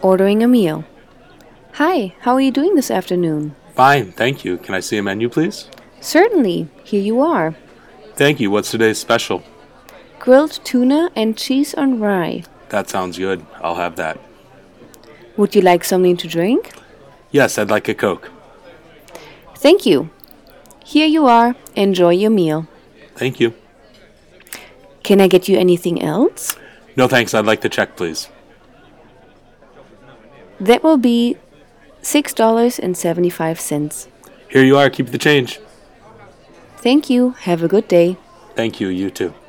Ordering a meal. Hi, how are you doing this afternoon? Fine, thank you. Can I see a menu, please? Certainly, here you are. Thank you. What's today's special? Grilled tuna and cheese on rye. That sounds good. I'll have that. Would you like something to drink? Yes, I'd like a Coke. Thank you. Here you are. Enjoy your meal. Thank you. Can I get you anything else? No thanks, I'd like the check, please. That will be $6.75. Here you are. Keep the change. Thank you. Have a good day. Thank you. You too.